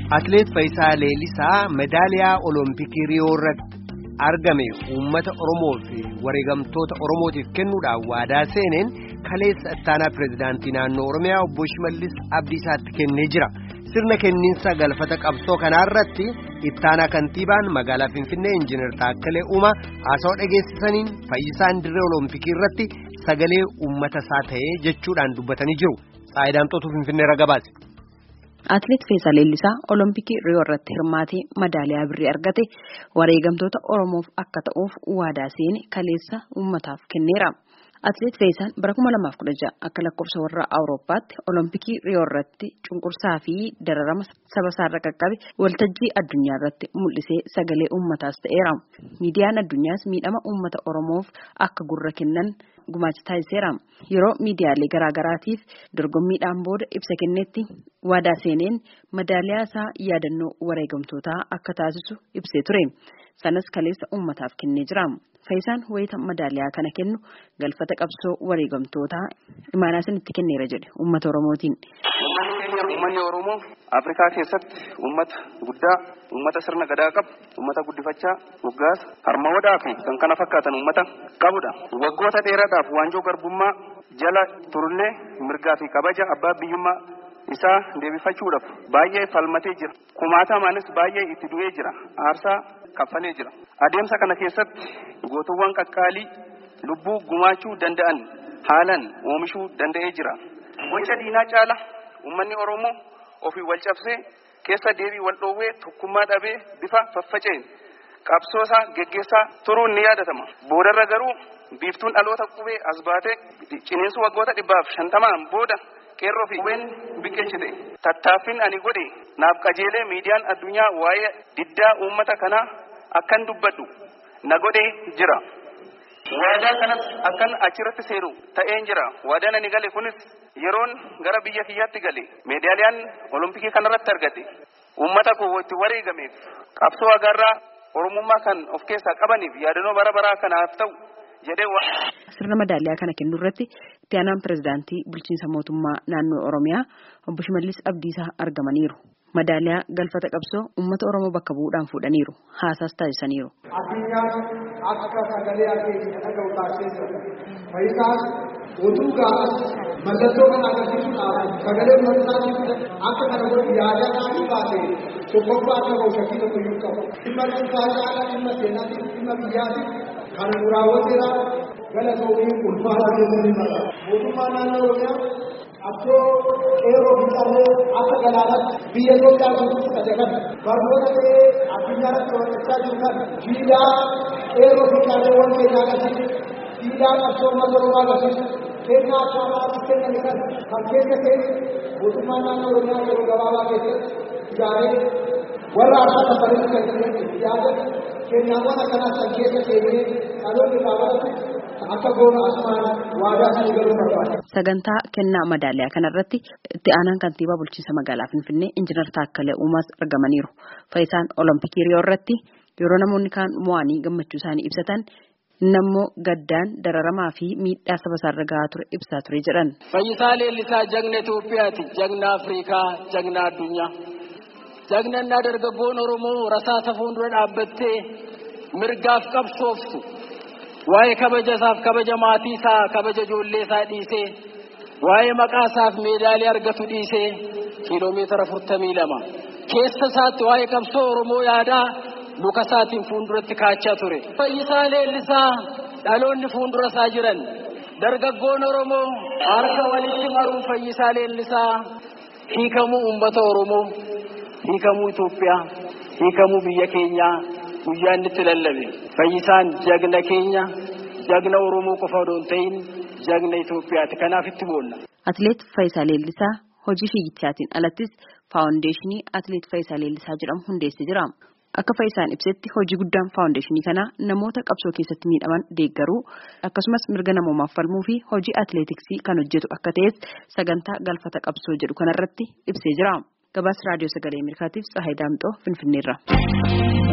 Atileet Faayisaa Leellisaa medaaliyaa Olompikii Riyoo irratti argame uummata Oromoo fi wareegamtoota Oromootiif kennuudhaan waadaa seeneen kaleessa ittaanaa pireezidaantii naannoo Oromiyaa obbo Shimallis Abdiisaatti kennee jira. Sirna kenniinsa galfata qabsoo kanarratti ittaanaa kantiibaan magaalaa Finfinnee Injiinar Taakkalee Uumaa haasawaa dhageessisaniin Faayisaan dirree Olompikii irratti sagalee uummata isaa ta'ee jechuudhaan dubbatanii jiru. Saayidaamtootu Finfinnee ragabaase. Atileet Faayisaa Leellisaa Olompikii Riyoo irratti hirmaatee madaaliyaa birrii argate wareegamtoota Oromoof akka ta'uuf waadaa seene kaleessa uummataaf kenneera. Atileet Faayisaan bara 2016 akka lakkoofsa warra Awurooppaatti Olompikii Riyoo irratti cunqursaa fi dararama saba isaarra qaqqabe waltajjii addunyaa irratti mul'isee sagalee uummataas ta'eera. Miidiyaan addunyaas miidhama uummata Oromoof akka gurra kennan gumaacha taasiseera. Yeroo miidiyaalee garaagaraatiif dorgommiidhaan booda ibsa kennetti waadaa seeneen madaaliyaa isaa yaadannoo wareegamtootaa akka taasisu ibsee ture. Sanas kaleessa uummataaf kennee jira. Faayisaan wayita madaaliyaa kana kennu galfata qabsoo wareegamtootaa imaanaa sanitti kenneera jedhe uummata Oromootiin. Uummanni Oromoo Afrikaa keessatti uummata guddaa, uummata sirna gadaa qabu, uummata guddifachaa, moggaasa, harmoodaa fi kan kana fakkaatan uummata qabudha. Waggoota dheeraadhaaf waanjoo garbummaa jala turullee mirgaa fi kabaja abbaa biyyummaa isaa deebifachuudhaaf baay'ee falmatee jira. Kumaatamaanis baay'ee itti du'ee jira. Aarsaa kaffalee jira. Adeemsa kana keessatti gootuwwan qaqqaalii lubbuu gumaachuu danda'an haalan oomishuu danda'ee jira. Gocha diinaa caala uummanni Oromoo ofii wal cabsee keessa deebii wal dhoowwee tokkummaa dhabee bifa faffaceen qabsoosaa geggeessaa turuun ni yaadatama. Boodarra garuu biiftuun dhaloota qubee as baatee ciniinsu waggoota 150 booda qeerroo fi qubeen biqilchite. Tattaaffiin ani godhe naaf qajeelee miidiyaan addunyaa waa'ee diddaa uummata kanaa akkan dubbadhu na godhee jira. Waadaa kanas akkan achirratti seeru ta'een jira. Waadaan ani gale kunis yeroon gara biyya kiyyaatti gale meedaaliyaan Olompikii kanarratti argate uummata koo itti wareegameef qabsoo agarraa Oromummaa kan of keessaa qabaniif yaadannoo bara baraa kanaaf ta'u jedhee sirna madaaliyaa kana kennu irratti itti aanaan pireezidaantii bulchiinsa mootummaa naannoo Oromiyaa obbo Shimallis Abdiisaa argamaniiru. Madaaliyaa galfata qabsoo uummata Oromoo bakka bu'uudhaan fuudhaniiru. Haasaas taasisaniiru. Addunyaan akka sagalee akeekii dhaga'u taasiseera. Faayisaas utuu gaafas mallattoo kana agarsiisuudhaan sagalee uummataa akka kana godhu yaadataa fi baasee tokkoffaa akka bahu shakkii tokko iyyuu qabu. Dhimma dhuunfaa caalaa dhimma seenaatiin dhimma biyyaatiin kan nu raawwateera galatoomii ulfaataa keessatti mara. Mootummaa naannoo Oromiyaa Abdoo qeerroo bitaalee akka galaanaatti biyya Itoophiyaa guutuu tajaajila barnoota ta'ee addunyaatti hojjechaa jiru kan jiidhaa qeerroo bitaalee waan keenyaa agarsiisu jiidhaa qabsoo uummata Oromoo agarsiisu kennaa akkaataatti kenname kan keessa ta'e mootummaa naannoo Oromiyaa yeroo gabaabaa keessatti ijaaree warra harkaa safarii kan ijaaree kennaawwan akkanaas kan keessa seenee dhaloonni baabatti akka goona asumaan waadaa kan galuu barbaada. Sagantaa kennaa madaaliyaa kanarratti itti aanaan kantiibaa bulchiinsa magaalaa Finfinnee Injiinar Taakkalee Uumaas argamaniiru. Faayisaan Olompikii Riyoo irratti yeroo namoonni kaan mo'anii gammachuu isaanii ibsatan nammoo gaddaan dararamaa fi miidhaa saba isaarra gahaa ture ibsaa ture jedhan. Faayisaa Leellisaa jagna Itoophiyaati, jagna Afrikaa, jagna addunyaa. Jagnannaa dargaggoon Oromoo rasaasa fuuldura dhaabbattee mirgaaf qabsooftu. Waa'ee kabaja isaaf kabaja maatii isaa kabaja ijoollee isaa dhiisee waa'ee maqaa isaaf meedaalii argatu dhiisee kiiloomeetira 42 keessa isaatti waa'ee qabsoo Oromoo yaadaa luka isaatiin fuulduratti kaachaa ture. Faayisaa Leellisaa dhaloonni fuuldura isaa jiran dargaggoon Oromoo harka walitti maruu Faayisaa Leellisaa hiikamuu uummata Oromoo hiikamuu Itoophiyaa hiikamuu biyya keenyaa guyyaan itti lallabe. Faayisaan jagna keenya jagna Oromoo qofa osoo hin ta'in jagna Itoophiyaati. Kanaaf itti boonna. Atileet Faayisaa Leellisaa hojii fiigichaatiin alattis faawundeeshinii Atileet Faayisaa Leellisaa jedhamu hundeessee jira. Akka Faayisaan ibsetti hojii guddaan faawundeeshinii kanaa namoota qabsoo keessatti miidhaman deeggaruu akkasumas mirga namoomaaf falmuu fi hojii atileetiksii kan hojjetu akka ta'es sagantaa galfata qabsoo jedhu kanarratti ibsee jira. Gabaasa raadiyoo sagalee Ameerikaatiif Tsahaay Daamxoo Finfinneerra.